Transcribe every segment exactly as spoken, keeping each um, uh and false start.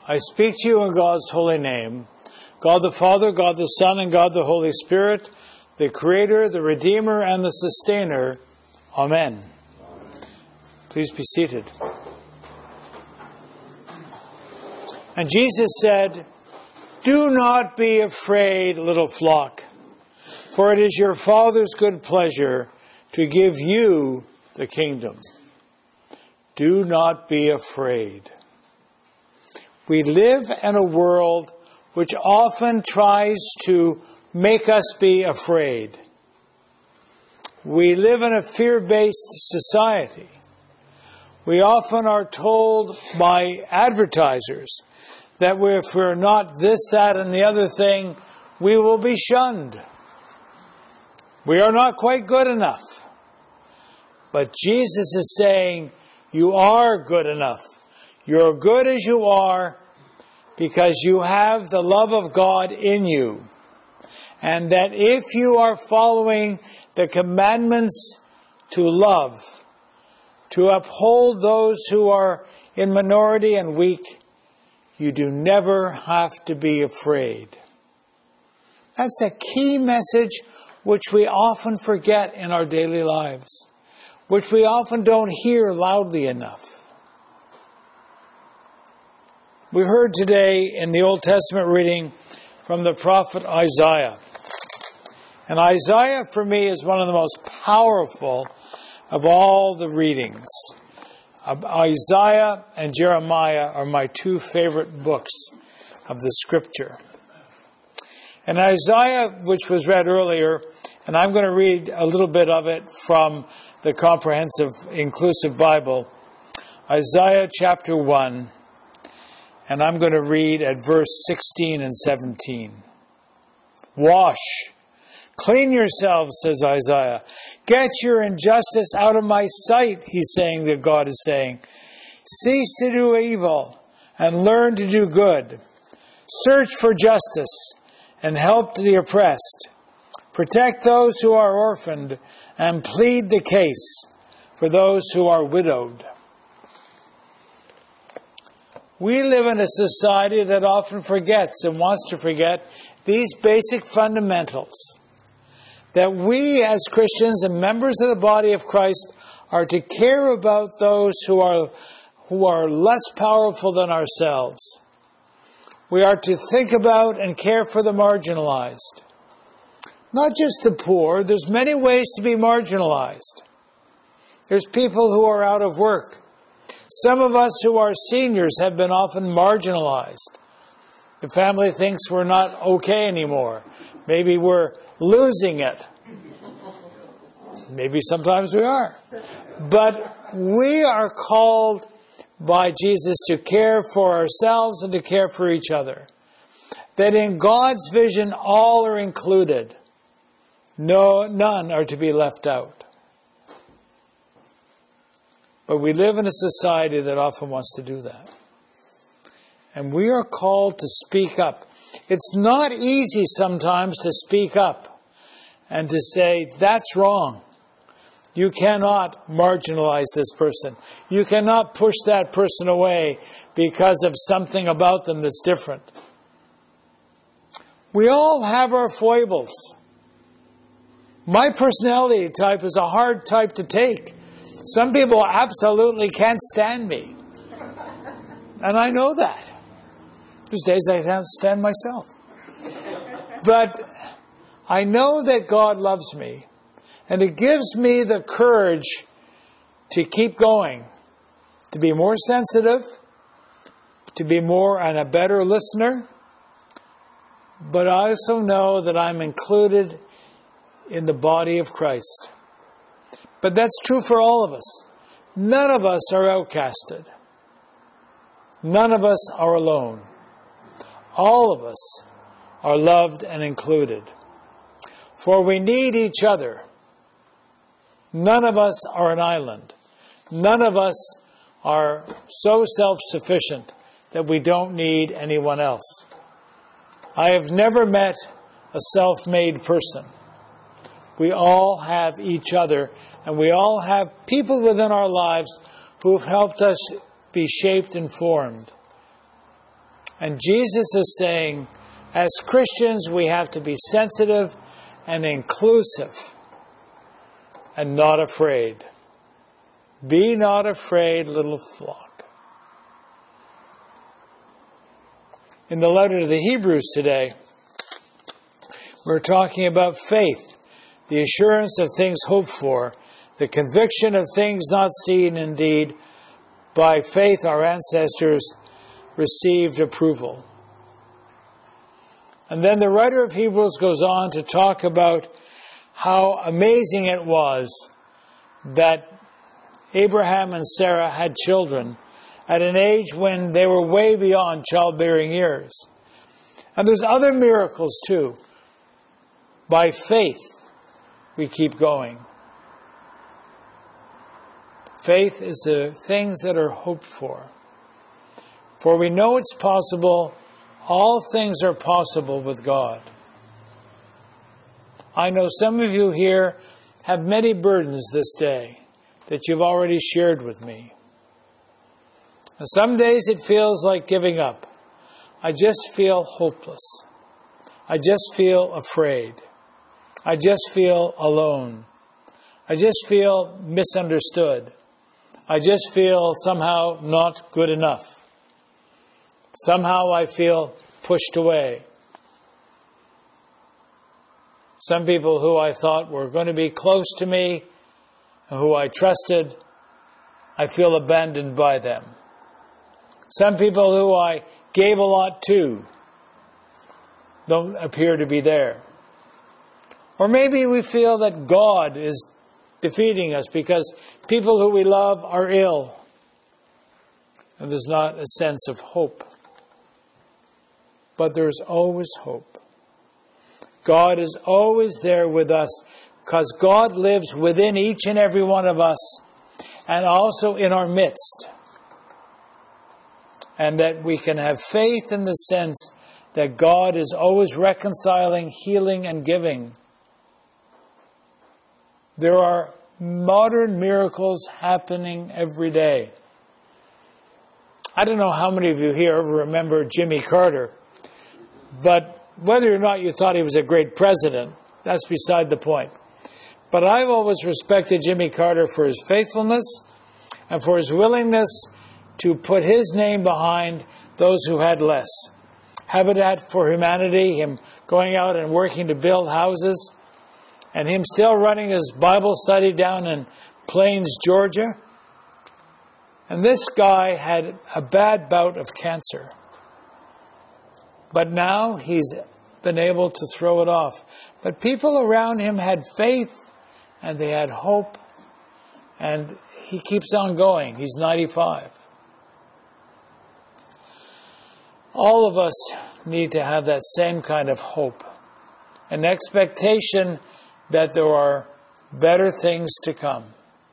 I speak to you in God's holy name, God the Father, God the Son, and God the Holy Spirit, the Creator, the Redeemer, and the Sustainer. Amen. Please be seated. And Jesus said, "Do not be afraid, little flock, for it is your Father's good pleasure to give you the kingdom." Do not be afraid. We live in a world which often tries to make us be afraid. We live in a fear-based society. We often are told by advertisers that if we're not this, that, and the other thing, we will be shunned. We are not quite good enough. But Jesus is saying, you are good enough. You're good as you are because you have the love of God in you. And that if you are following the commandments to love, to uphold those who are in minority and weak, you do never have to be afraid. That's a key message which we often forget in our daily lives, which we often don't hear loudly enough. We heard today in the Old Testament reading from the prophet Isaiah. And Isaiah, for me, is one of the most powerful of all the readings. Isaiah and Jeremiah are my two favorite books of the Scripture. And Isaiah, which was read earlier, and I'm going to read a little bit of it from the Comprehensive Inclusive Bible, Isaiah chapter one, and I'm going to read at verse sixteen and seventeen. Wash, clean yourselves, says Isaiah. Get your injustice out of my sight, he's saying, that God is saying. Cease to do evil and learn to do good. Search for justice and help the oppressed. Protect those who are orphaned and plead the case for those who are widowed. We live in a society that often forgets and wants to forget these basic fundamentals. That we as Christians and members of the body of Christ are to care about those who are, who are less powerful than ourselves. We are to think about and care for the marginalized. Not just the poor. There's many ways to be marginalized. There's people who are out of work. Some of us who are seniors have been often marginalized. The family thinks we're not okay anymore. Maybe we're losing it. Maybe sometimes we are. But we are called by Jesus to care for ourselves and to care for each other. That in God's vision, all are included. No, none are to be left out. But we live in a society that often wants to do that. And we are called to speak up. It's not easy sometimes to speak up and to say, that's wrong. You cannot marginalize this person. You cannot push that person away because of something about them that's different. We all have our foibles. My personality type is a hard type to take. Some people absolutely can't stand me. And I know that. There's days I can't stand myself. But I know that God loves me. And it gives me the courage to keep going. To be more sensitive. To be more and a better listener. But I also know that I'm included in the body of Christ. But that's true for all of us. None of us are outcasted. None of us are alone. All of us are loved and included. For we need each other. None of us are an island. None of us are so self-sufficient that we don't need anyone else. I have never met a self-made person. We all have each other, and we all have people within our lives who have helped us be shaped and formed. And Jesus is saying, as Christians, we have to be sensitive and inclusive and not afraid. Be not afraid, little flock. In the letter to the Hebrews today, we're talking about faith, the assurance of things hoped for, the conviction of things not seen. Indeed, by faith our ancestors received approval. And then the writer of Hebrews goes on to talk about how amazing it was that Abraham and Sarah had children at an age when they were way beyond childbearing years. And there's other miracles too. By faith, we keep going. Faith is the things that are hoped for. For we know it's possible. All things are possible with God. I know some of you here have many burdens this day that you've already shared with me. And some days it feels like giving up. I just feel hopeless. I just feel afraid. I just feel alone. I just feel misunderstood. I just feel somehow not good enough. Somehow I feel pushed away. Some people who I thought were going to be close to me and who I trusted, I feel abandoned by them. Some people who I gave a lot to don't appear to be there. Or maybe we feel that God is defeating us because people who we love are ill. And there's not a sense of hope. But there's always hope. God is always there with us because God lives within each and every one of us and also in our midst. And that we can have faith in the sense that God is always reconciling, healing, and giving. There are modern miracles happening every day. I don't know how many of you here ever remember Jimmy Carter, but whether or not you thought he was a great president, that's beside the point. But I've always respected Jimmy Carter for his faithfulness and for his willingness to put his name behind those who had less. Habitat for Humanity, him going out and working to build houses, and him still running his Bible study down in Plains, Georgia. And this guy had a bad bout of cancer. But now he's been able to throw it off. But people around him had faith and they had hope. And he keeps on going. He's ninety-five. All of us need to have that same kind of hope. An expectation that there are better things to come.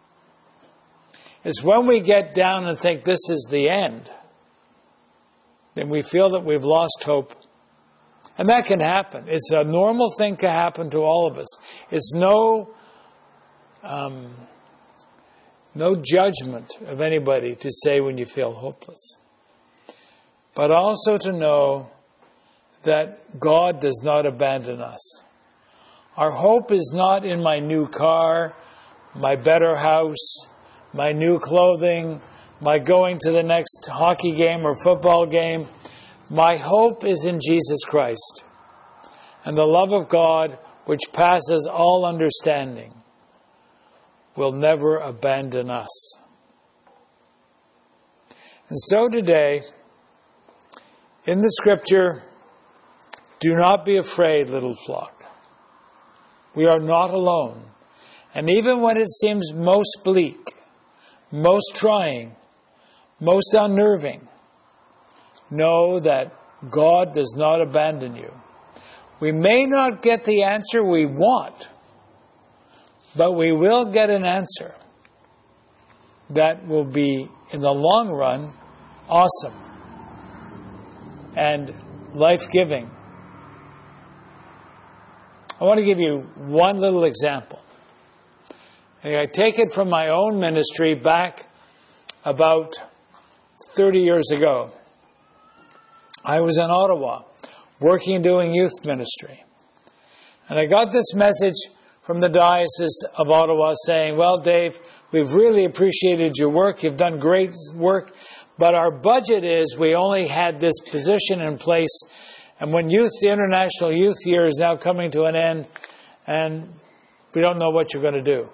It's when we get down and think this is the end, then we feel that we've lost hope. And that can happen. It's a normal thing to happen to all of us. It's no, um, no judgment of anybody to say when you feel hopeless. But also to know that God does not abandon us. Our hope is not in my new car, my better house, my new clothing, my going to the next hockey game or football game. My hope is in Jesus Christ and the love of God, which passes all understanding, will never abandon us. And so today, in the scripture, do not be afraid, little flock. We are not alone. And even when it seems most bleak, most trying, most unnerving, know that God does not abandon you. We may not get the answer we want, but we will get an answer that will be, in the long run, awesome and life-giving. I want to give you one little example. I take it from my own ministry back about thirty years ago. I was in Ottawa, working doing youth ministry. And I got this message from the Diocese of Ottawa saying, well, Dave, we've really appreciated your work. You've done great work. But our budget is we only had this position in place. And when youth, the International Youth Year is now coming to an end, and we don't know what you're going to do.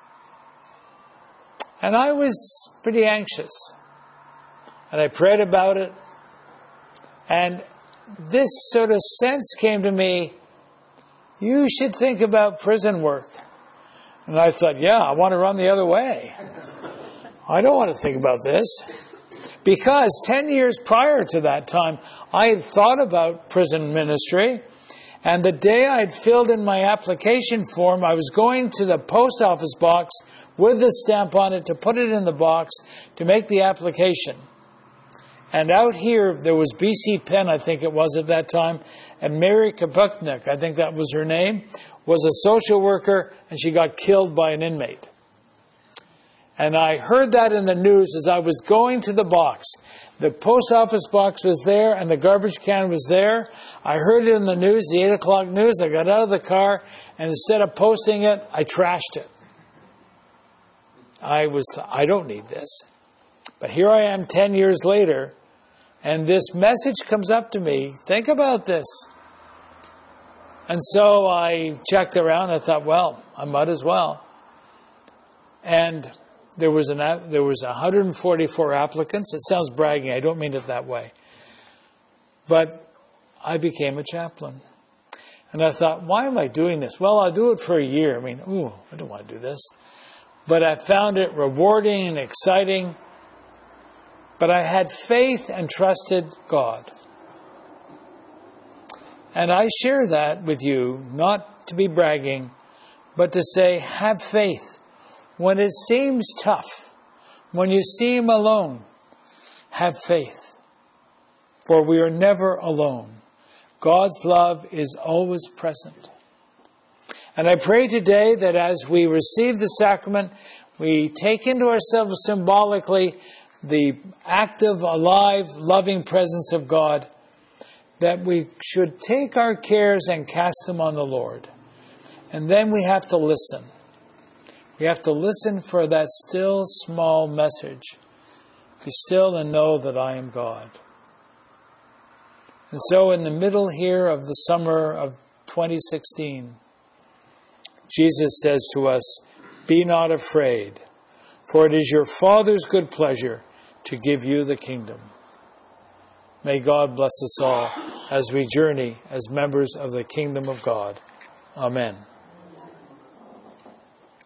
And I was pretty anxious. And I prayed about it. And this sort of sense came to me, you should think about prison work. And I thought, yeah, I want to run the other way. I don't want to think about this. Because ten years prior to that time, I had thought about prison ministry. And the day I had filled in my application form, I was going to the post office box with the stamp on it to put it in the box to make the application. And out here, there was B C Penn, I think it was at that time, and Mary Kapuknik, I think that was her name, was a social worker, and she got killed by an inmate. And I heard that in the news as I was going to the box. The post office box was there, and the garbage can was there. I heard it in the news, the eight o'clock news. I got out of the car, and instead of posting it, I trashed it. I was, I don't need this. But here I am ten years later, and this message comes up to me. Think about this. And so I checked around. I thought, well, I might as well. And there was an there was one hundred forty-four applicants. It sounds bragging. I don't mean it that way. But I became a chaplain. And I thought, why am I doing this? Well, I'll do it for a year. I mean, ooh, I don't want to do this. But I found it rewarding and exciting. But I had faith and trusted God. And I share that with you, not to be bragging, but to say, have faith. When it seems tough, when you seem alone, have faith. For we are never alone. God's love is always present. And I pray today that as we receive the sacrament, we take into ourselves symbolically the active, alive, loving presence of God, that we should take our cares and cast them on the Lord. And then we have to listen. We have to listen for that still small message. Be still and know that I am God. And so in the middle here of the summer of twenty sixteen, Jesus says to us, be not afraid, for it is your Father's good pleasure to give you the kingdom. May God bless us all as we journey as members of the kingdom of God. Amen.